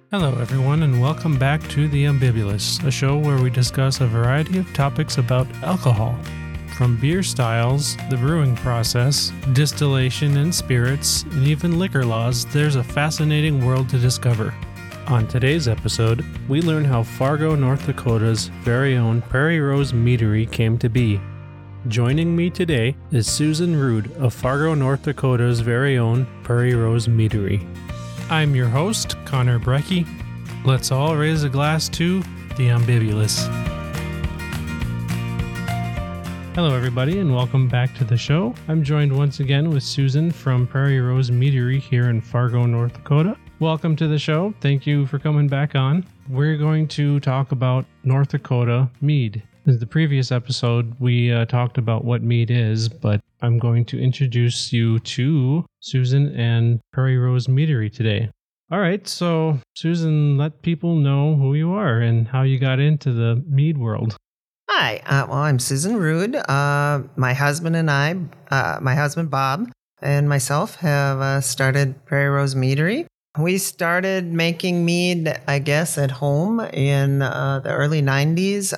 Hello, everyone, and welcome back to The Ambibulous, a show where we discuss a variety of topics about alcohol. From beer styles, the brewing process, distillation and spirits, and even liquor laws, there's a fascinating world to discover. On today's episode, we learn how Fargo, North Dakota's very own Prairie Rose Meadery came to be. Joining me today is Susan Rude of Fargo, North Dakota's very own Prairie Rose Meadery. I'm your host, Connor Brecky. Let's all raise a glass to The Ambibulous. Hello, everybody, and welcome back to the show. I'm joined once again with Susan from Prairie Rose Meadery here in Fargo, North Dakota. Welcome to the show. Thank you for coming back on. We're going to talk about North Dakota mead. In the previous episode, we talked about what mead is, but I'm going to introduce you to Susan and Prairie Rose Meadery today. All right, so Susan, let people know who you are and how you got into the mead world. Hi, I'm Susan Rude. My husband and I, my husband Bob and myself have started Prairie Rose Meadery. We started making mead, I guess, at home in the early 90s.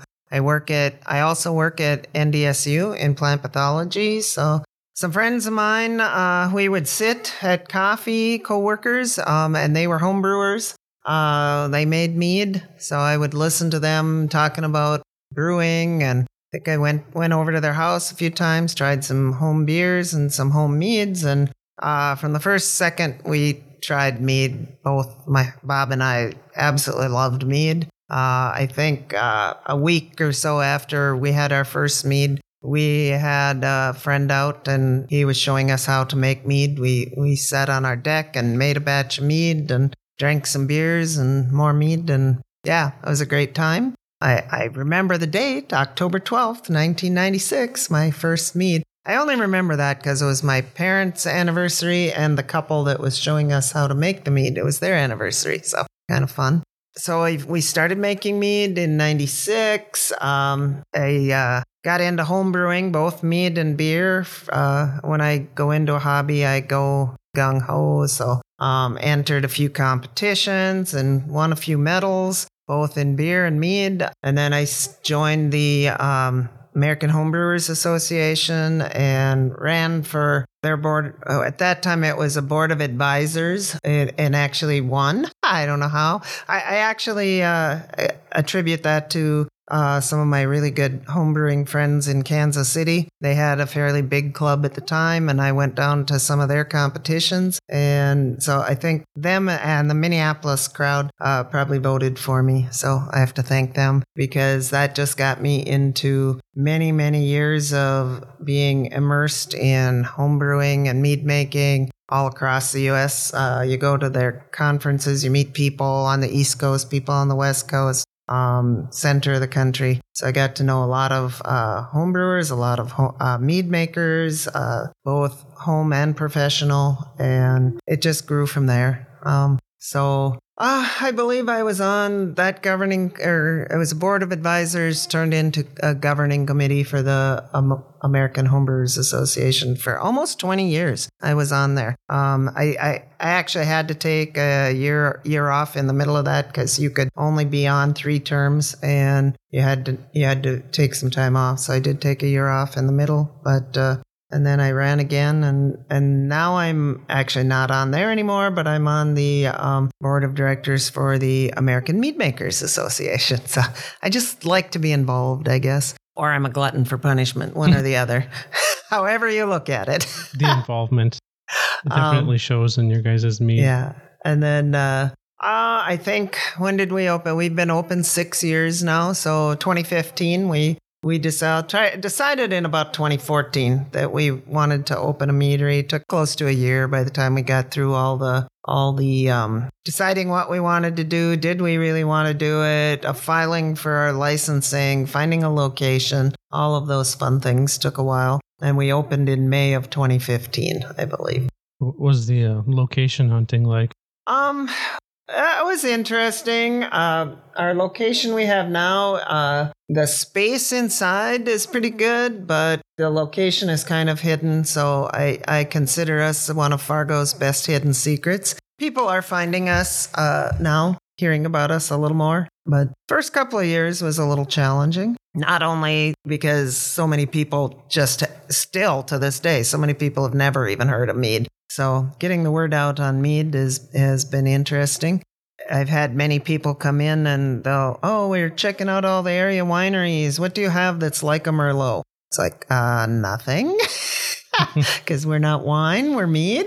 I also work at NDSU in plant pathology. So some friends of mine, we would sit at coffee, co-workers, and they were home brewers. They made mead, so I would listen to them talking about brewing, and I think I went over to their house a few times, tried some home beers and some home meads, and from the first second we tried mead, both Bob and I absolutely loved mead. I think a week or so after we had our first mead, we had a friend out and he was showing us how to make mead. We sat on our deck and made a batch of mead and drank some beers and more mead. And yeah, it was a great time. I remember the date, October 12th, 1996, my first mead. I only remember that because it was my parents' anniversary and the couple that was showing us how to make the mead. It was their anniversary, so kind of fun. So we started making mead in 96. I got into home brewing, both mead and beer. When I go into a hobby, I go gung-ho. So entered a few competitions and won a few medals, both in beer and mead. And then I joined the American Homebrewers Association and ran for their board. At that time, it was a board of advisors and actually won. I don't know how. I actually attribute that to some of my really good homebrewing friends in Kansas City. They had a fairly big club at the time, and I went down to some of their competitions. And so I think them and the Minneapolis crowd probably voted for me. So I have to thank them because that just got me into many, many years of being immersed in homebrewing and mead making all across the U.S. You go to their conferences, you meet people on the East Coast, people on the West Coast. Center of the country. So I got to know a lot of homebrewers, a lot of mead makers, both home and professional, and it just grew from there. I believe I was on that it was a board of advisors turned into a governing committee for the American Homebrewers Association for almost 20 years. I was on there. I actually had to take a year off in the middle of that because you could only be on 3 terms and you had to take some time off. So I did take a year off in the middle, but and then I ran again, and now I'm actually not on there anymore, but I'm on the board of directors for the American Mead Makers Association. So I just like to be involved, I guess. Or I'm a glutton for punishment, one or the other. However you look at it. The involvement definitely shows in your guys' mead. Yeah. And then I think, when did we open? We've been open 6 years now. So 2015, we decided in about 2014 that we wanted to open a meadery. It took close to a year by the time we got through all the deciding what we wanted to do. Did we really want to do it? Filing for our licensing, finding a location, all of those fun things took a while. And we opened in May of 2015, I believe. What was the location hunting like? It was interesting. Our location we have now, the space inside is pretty good, but the location is kind of hidden. So I consider us one of Fargo's best hidden secrets. people are finding us now, hearing about us a little more. But first couple of years was a little challenging. Not only because so many people just still to this day, so many people have never even heard of mead. So getting the word out on mead has been interesting. I've had many people come in and we're checking out all the area wineries. What do you have that's like a Merlot? It's like, nothing. Because we're not wine, we're mead.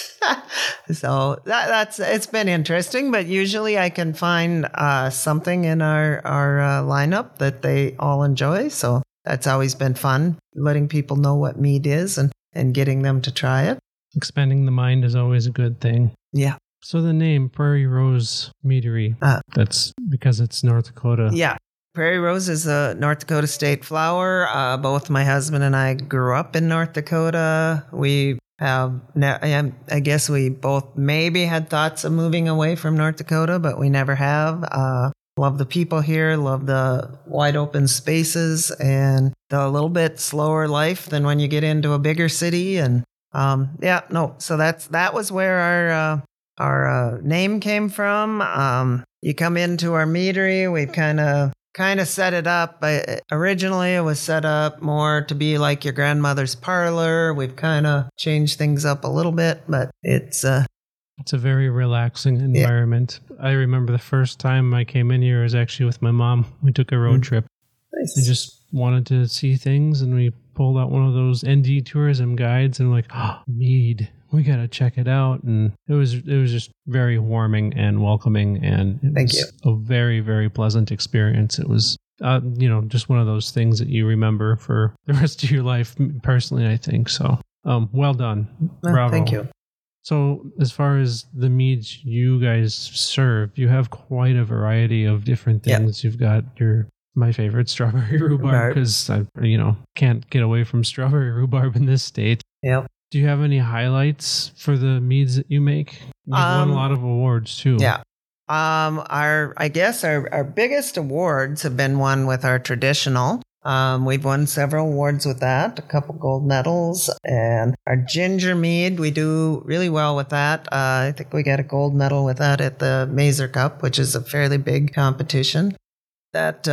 So it's been interesting, but usually I can find something in our lineup that they all enjoy. So that's always been fun, letting people know what mead is and getting them to try it. Expanding the mind is always a good thing. Yeah. So the name Prairie Rose Meadery, that's because it's North Dakota. Yeah. Prairie Rose is a North Dakota state flower. Both my husband and I grew up in North Dakota. We have, I guess we both maybe had thoughts of moving away from North Dakota, but we never have. Love the people here, love the wide open spaces and the little bit slower life than when you get into a bigger city. And so that was where our name came from. You come into our meadery, we've kind of set it up. Originally, it was set up more to be like your grandmother's parlor. We've kind of changed things up a little bit, but it's a very relaxing environment. Yeah. I remember the first time I came in here was actually with my mom. We took a road trip. Nice. I just wanted to see things, and we pulled out one of those ND tourism guides, and like, mead. We got to check it out. And it was just very warming and welcoming. And it was a very, very pleasant experience. It was, just one of those things that you remember for the rest of your life, personally, I think. So, well done. Bravo. Thank you. So as far as the meads you guys serve, you have quite a variety of different things. You've got my favorite, strawberry rhubarb, because I, can't get away from strawberry rhurbarb in this state. Yep. Do you have any highlights for the meads that you make? You've won a lot of awards too. Yeah. Our biggest awards have been won with our traditional. We've won several awards with that, a couple gold medals, and our ginger mead, we do really well with that. I think we got a gold medal with that at the Mazer Cup, which is a fairly big competition. That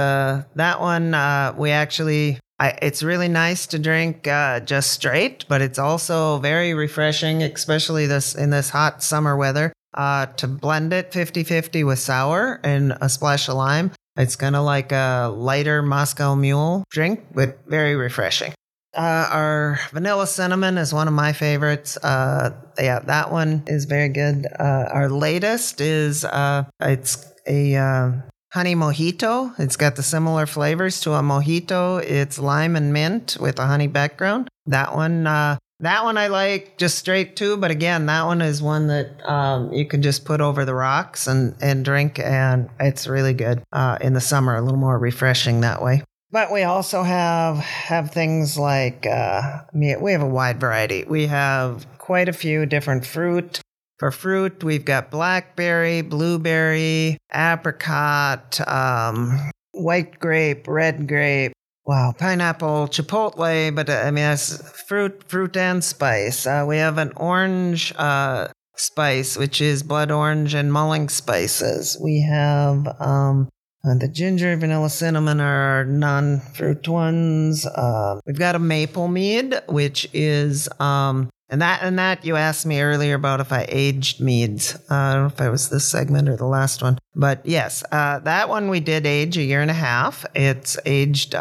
one, we actually... it's really nice to drink just straight, but it's also very refreshing, especially in this hot summer weather, to blend it 50-50 with sour and a splash of lime. It's kind of like a lighter Moscow Mule drink, but very refreshing. Our vanilla cinnamon is one of my favorites. That one is very good. Our latest is it's a... honey mojito. It's got the similar flavors to a mojito. It's lime and mint with a honey background. That one I like just straight too. But again, that one is one that you can just put over the rocks and drink, and it's really good in the summer. A little more refreshing that way. But we also have things like we have a wide variety. We have quite a few different fruit. For fruit, we've got blackberry, blueberry, apricot, white grape, red grape, pineapple, chipotle, but that's fruit and spice. We have an orange spice, which is blood orange and mulling spices. We have the ginger, vanilla, cinnamon are our non-fruit ones. We've got a maple mead, which is... And that you asked me earlier about if I aged meads. I don't know if it was this segment or the last one. But yes, that one we did age 1.5 years. It's aged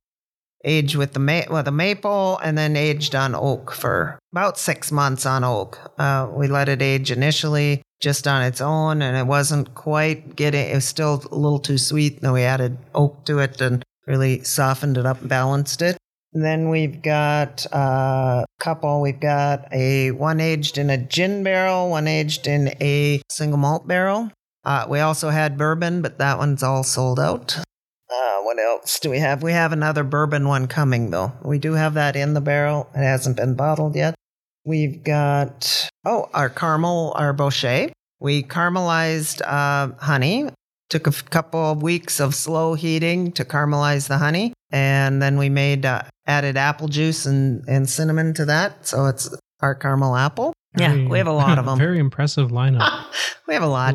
with the maple and then aged on oak for about 6 months on oak. We let it age initially just on its own, and it wasn't quite it was still a little too sweet. Then we added oak to it and really softened it up and balanced it. Then we've got a couple. We've got one aged in a gin barrel, one aged in a single malt barrel. We also had bourbon, but that one's all sold out. What else do we have? We have another bourbon one coming, though. We do have that in the barrel. It hasn't been bottled yet. We've got, our caramel, our Bochet. We caramelized honey. Took a couple of weeks of slow heating to caramelize the honey. And then we added apple juice and cinnamon to that. So it's our caramel apple. Yeah, we have a lot of them. Very impressive lineup. We have a lot.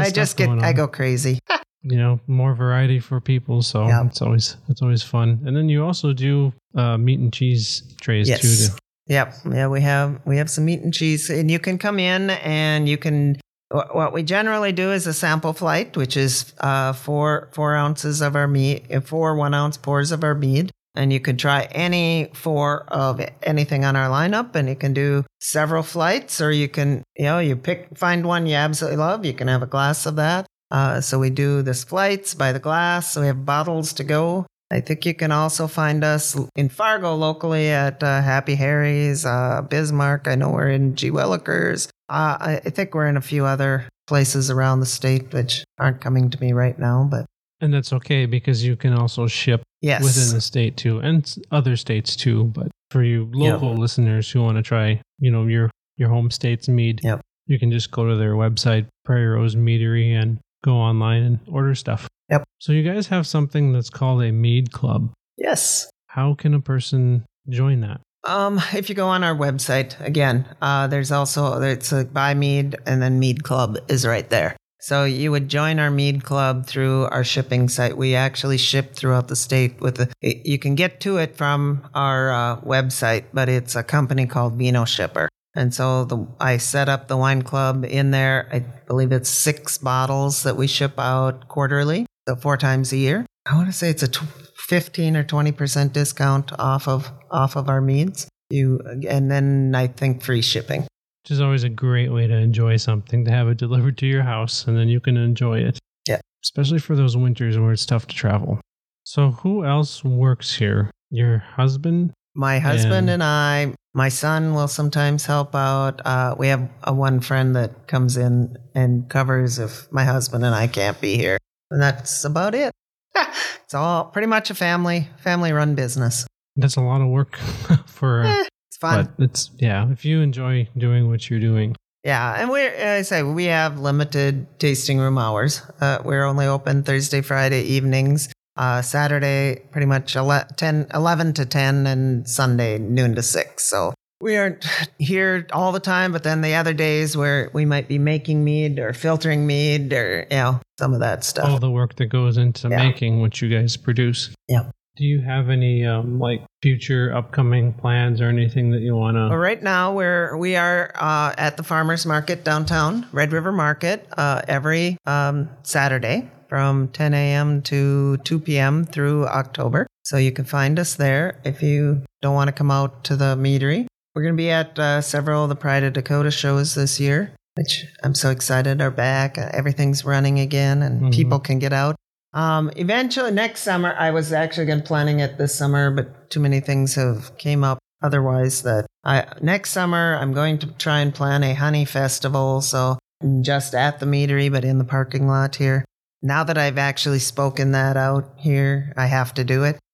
I go crazy. More variety for people, so it's always fun. And then you also do meat and cheese trays too. Yep. Yeah, we have some meat and cheese, and you can come in and you can. What we generally do is a sample flight, which is 4 ounces of our meat, 4 1-ounce pours of our mead. And you can try any 4 of anything on our lineup, and you can do several flights, or you can, find one you absolutely love. You can have a glass of that. So we do this flights by the glass. So we have bottles to go. I think you can also find us in Fargo locally at Happy Harry's, Bismarck. I know we're in G. Willikers. I think we're in a few other places around the state, which aren't coming to me right now, but. And that's okay because you can also ship within the state too, and other states too. But for you local listeners who want to try, your home state's mead, you can just go to their website, Prairie Rose Meadery, and go online and order stuff. Yep. So you guys have something that's called a mead club. Yes. How can a person join that? If you go on our website, again, it's a Buy Mead, and then Mead Club is right there. So you would join our mead club through our shipping site. We actually ship throughout the state you can get to it from our website, but it's a company called Vino Shipper. And so I set up the wine club in there. I believe it's 6 bottles that we ship out quarterly, so 4 times a year. I want to say it's a 15 or 20% discount off of our meads. And then I think free shipping. Which is always a great way to enjoy something, to have it delivered to your house, and then you can enjoy it. Yeah. Especially for those winters where it's tough to travel. So who else works here? Your husband? My husband and I. My son will sometimes help out. We have one friend that comes in and covers if my husband and I can't be here. And that's about it. It's all pretty much a family-run business. That's a lot of work for... It's fun. But if you enjoy doing what you're doing. Yeah, and we have limited tasting room hours. We're only open Thursday, Friday evenings, Saturday pretty much 11 to 10, and Sunday noon to 6. So we aren't here all the time, but then the other days where we might be making mead or filtering mead or, some of that stuff. All the work that goes into making what you guys produce. Yeah. Do you have any future upcoming plans or anything that you want to? Well, right now we are at the Farmers Market downtown, Red River Market, every Saturday from 10 a.m. to 2 p.m. through October. So you can find us there if you don't want to come out to the meadery. We're going to be at several of the Pride of Dakota shows this year, which I'm so excited are back. Everything's running again and people can get out. Eventually next summer, I was actually planning it this summer, but too many things have came up otherwise next summer, I'm going to try and plan a honey festival. So just at the meadery, but in the parking lot here. Now that I've actually spoken that out here, I have to do it.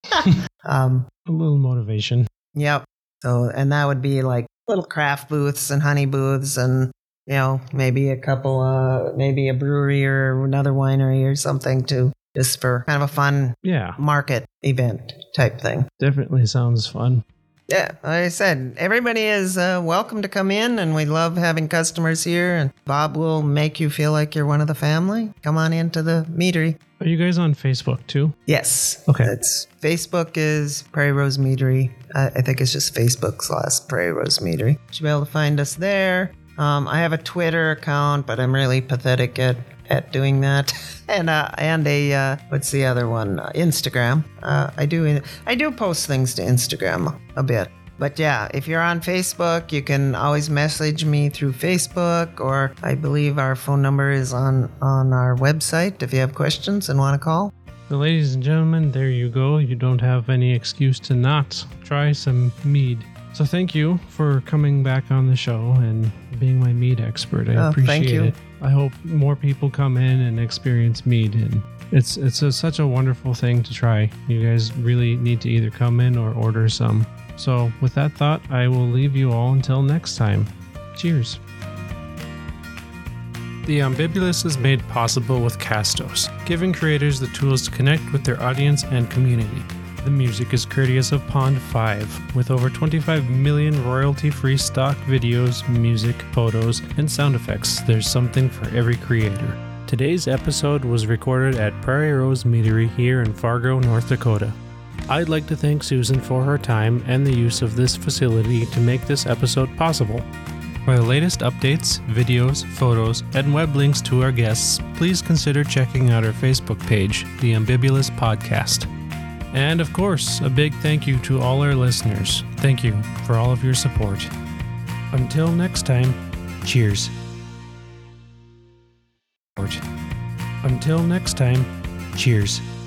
A little motivation. Yep. So, and that would be like little craft booths and honey booths and, maybe a couple, maybe a brewery or another winery or something too. Just for kind of a fun market event type thing. Definitely sounds fun. Yeah, like I said, everybody is welcome to come in, and we love having customers here. And Bob will make you feel like you're one of the family. Come on into the meadery. Are you guys on Facebook too? Yes. Okay. Facebook is Prairie Rose Meadery. I think it's just Facebook/Prairie Rose Meadery. You should be able to find us there. I have a Twitter account, but I'm really pathetic at doing that. And what's the other one? Instagram. I do post things to Instagram a bit. But yeah, if you're on Facebook, you can always message me through Facebook, or I believe our phone number is on our website if you have questions and want to call. So ladies and gentlemen, there you go. You don't have any excuse to not try some mead. So thank you for coming back on the show and being my mead expert. I appreciate it. I hope more people come in and experience mead. And it's such a wonderful thing to try. You guys really need to either come in or order some. So with that thought, I will leave you all until next time. Cheers. The Ambibulous is made possible with Castos, giving creators the tools to connect with their audience and community. The music is courteous of Pond 5, with over 25 million royalty-free stock videos, music, photos, and sound effects. There's something for every creator. Today's episode was recorded at Prairie Rose Meadery here in Fargo, North Dakota. I'd like to thank Susan for her time and the use of this facility to make this episode possible. For the latest updates, videos, photos, and web links to our guests, please consider checking out our Facebook page, The Ambibulous Podcast. And of course, a big thank you to all our listeners. Thank you for all of your support. Until next time, cheers. Until next time, cheers.